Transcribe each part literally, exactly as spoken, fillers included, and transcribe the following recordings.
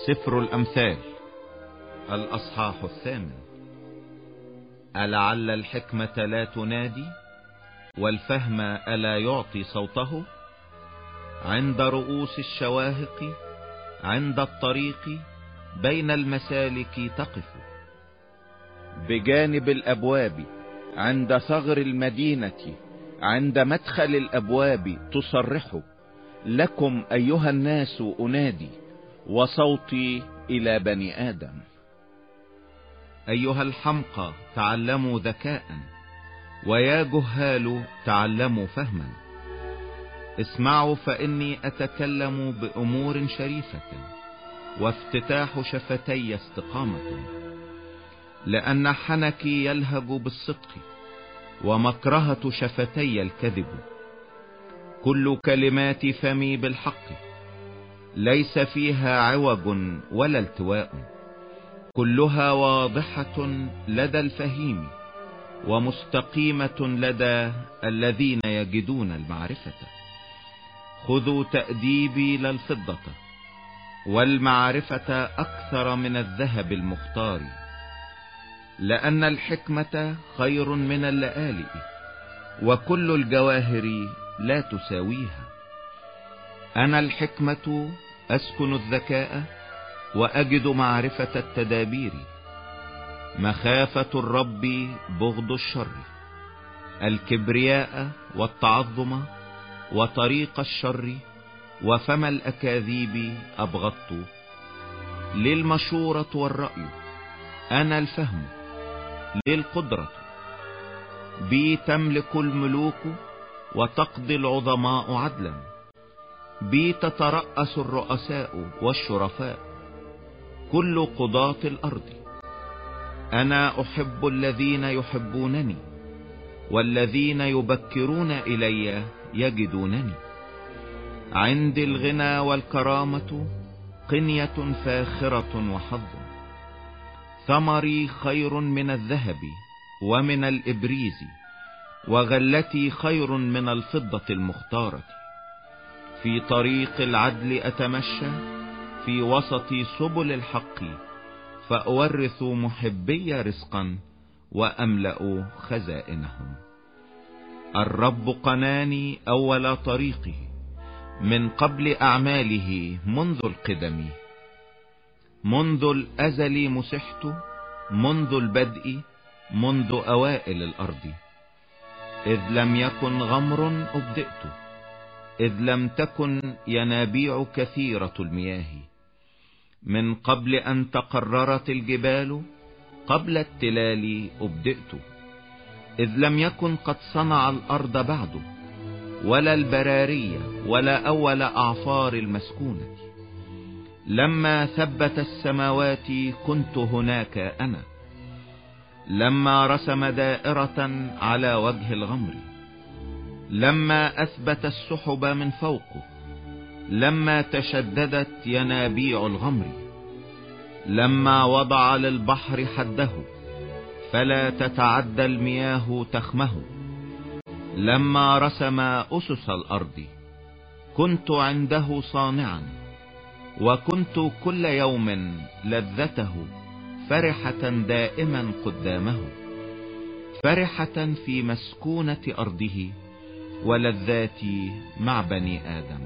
سفر الأمثال الأصحاح الثامن. ألعل الحكمة لا تنادي والفهم ألا يعطي صوته؟ عند رؤوس الشواهق عند الطريق بين المسالك تقف، بجانب الأبواب عند ثغر المدينة عند مدخل الأبواب تصرح. لكم أيها الناس أنادي وصوتي إلى بني آدم. أيها الحمقى تعلموا ذكاء ويا جهال تعلموا فهما. اسمعوا فإني أتكلم بأمور شريفة وافتتاح شفتي استقامة، لأن حنكي يلهج بالصدق ومكرهة شفتي الكذب. كل كلمات فمي بالحق ليس فيها عوج ولا التواء، كلها واضحة لدى الفهيم ومستقيمة لدى الذين يجدون المعرفة. خذوا تأديبي للفضة والمعرفة أكثر من الذهب المختار، لأن الحكمة خير من اللآلئ وكل الجواهر لا تساويها. أنا الحكمة أسكن الذكاء وأجد معرفة التدابير. مخافة الرب بغض الشر، الكبرياء والتعظم وطريق الشر وفم الأكاذيب أبغضت. للمشورة والرأي أنا الفهم، للقدرة بي تملك الملوك وتقضي العظماء عدلا، بي تترأس الرؤساء والشرفاء كل قضاة الأرض. أنا أحب الذين يحبونني والذين يبكرون إلي يجدونني. عندي الغنى والكرامة قنية فاخرة وحظ. ثمري خير من الذهب ومن الإبريز، وغلتي خير من الفضة المختارة. في طريق العدل أتمشى في وسط سبل الحق، فأورث محبي رزقا وأملأ خزائنهم. الرب قناني أول طريقه من قبل أعماله منذ القدم. منذ الأزل مسحت، منذ البدء، منذ أوائل الأرض. إذ لم يكن غمر أبدأت، إذ لم تكن ينابيع كثيرة المياه. من قبل أن تقررت الجبال قبل التلال أبدأت، إذ لم يكن قد صنع الأرض بعد ولا البرارية ولا أول أعفار المسكونة. لما ثبت السماوات كنت هناك أنا، لما رسم دائرة على وجه الغمر، لما أثبت السحب من فوقه، لما تشددت ينابيع الغمر، لما وضع للبحر حده فلا تتعدى المياه تخمه، لما رسم أسس الأرض كنت عنده صانعا، وكنت كل يوم لذته فرحة دائما قدامه، فرحة في مسكونة أرضه ولذاتي مع بني آدم.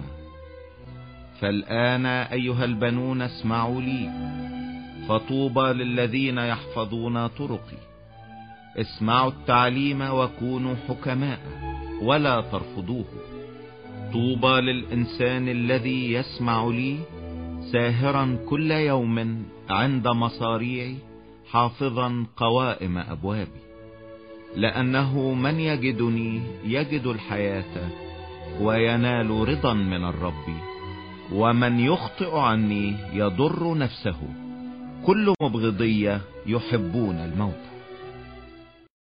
فالآن أيها البنون اسمعوا لي، فطوبى للذين يحفظون طرقي. اسمعوا التعليم وكونوا حكماء ولا ترفضوه. طوبى للإنسان الذي يسمع لي ساهرا كل يوم عند مصاريعي حافظا قوائم أبوابي. لأنه من يجدني يجد الحياة وينال رضا من الرب، ومن يخطئ عني يضر نفسه. كل مبغضية يحبون الموت.